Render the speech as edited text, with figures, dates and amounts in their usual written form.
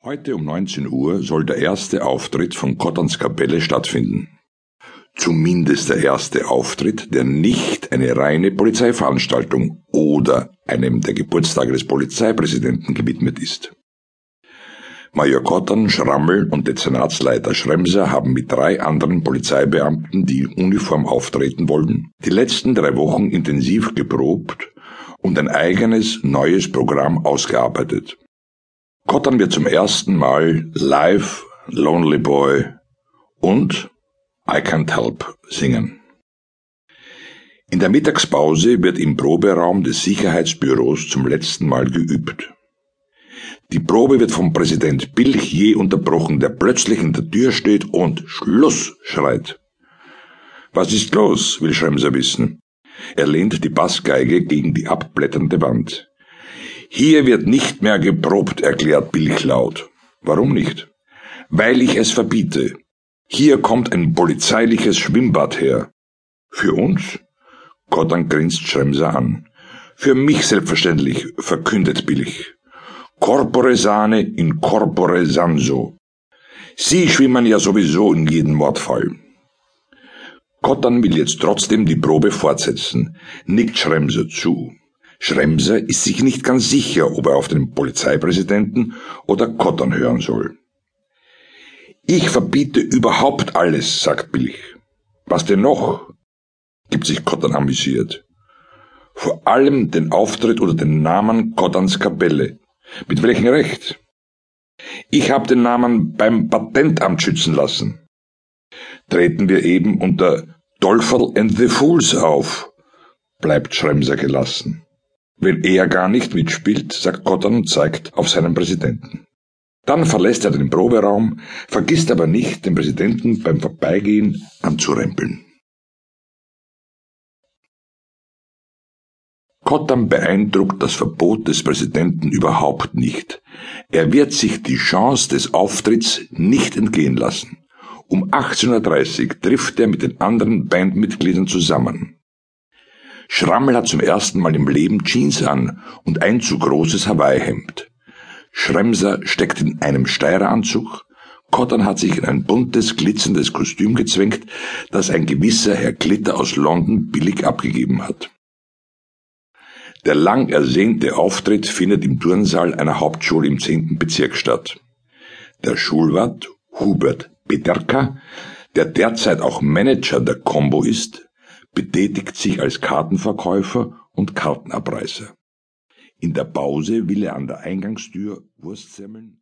Heute um 19 Uhr soll der erste Auftritt von Cottons Kapelle stattfinden. Zumindest der erste Auftritt, der nicht eine reine Polizeiveranstaltung oder einem der Geburtstage des Polizeipräsidenten gewidmet ist. Major Cotton, Schrammel und Dezernatsleiter Schremser haben mit 3 anderen Polizeibeamten, die in Uniform auftreten wollen, die letzten 3 Wochen intensiv geprobt und ein eigenes, neues Programm ausgearbeitet. Cotton wird zum ersten Mal live Lonely Boy und I Can't Help singen. In der Mittagspause wird im Proberaum des Sicherheitsbüros zum letzten Mal geübt. Die Probe wird vom Präsident Bilch je unterbrochen, der plötzlich in der Tür steht und »Schluss« schreit. »Was ist los?« will Schremser wissen. Er lehnt die Bassgeige gegen die abblätternde Wand. »Hier wird nicht mehr geprobt«, erklärt Bilch laut. »Warum nicht?« »Weil ich es verbiete. Hier kommt ein polizeiliches Schwimmbad her.« »Für uns?« Cotton grinst Schremser an. »Für mich selbstverständlich«, verkündet Bilch. »Corpore sane in corpore sanso. Sie schwimmen ja sowieso in jeden Mordfall.« Cotton will jetzt trotzdem die Probe fortsetzen, nickt Schremser zu. Schremser ist sich nicht ganz sicher, ob er auf den Polizeipräsidenten oder Cotton hören soll. »Ich verbiete überhaupt alles«, sagt Bilch. »Was denn noch?« gibt sich Cotton amüsiert. »Vor allem den Auftritt oder den Namen Cottons Kapelle. Mit welchem Recht?« »Ich habe den Namen beim Patentamt schützen lassen.« »Treten wir eben unter Dolpherl and the Fools auf«, bleibt Schremser gelassen. Wenn er gar nicht mitspielt, sagt Cotton und zeigt auf seinen Präsidenten. Dann verlässt er den Proberaum, vergisst aber nicht, den Präsidenten beim Vorbeigehen anzurempeln. Cotton beeindruckt das Verbot des Präsidenten überhaupt nicht. Er wird sich die Chance des Auftritts nicht entgehen lassen. Um 18:30 Uhr trifft er mit den anderen Bandmitgliedern zusammen. Schrammel hat zum ersten Mal im Leben Jeans an und ein zu großes Hawaii-Hemd. Schremser steckt in einem Steireranzug. Cotton hat sich in ein buntes, glitzerndes Kostüm gezwängt, das ein gewisser Herr Glitter aus London billig abgegeben hat. Der lang ersehnte Auftritt findet im Turnsaal einer Hauptschule im 10. Bezirk statt. Der Schulwart Hubert Peterka, der derzeit auch Manager der Combo ist, betätigt sich als Kartenverkäufer und Kartenabreißer. In der Pause will er an der Eingangstür Wurstsemmeln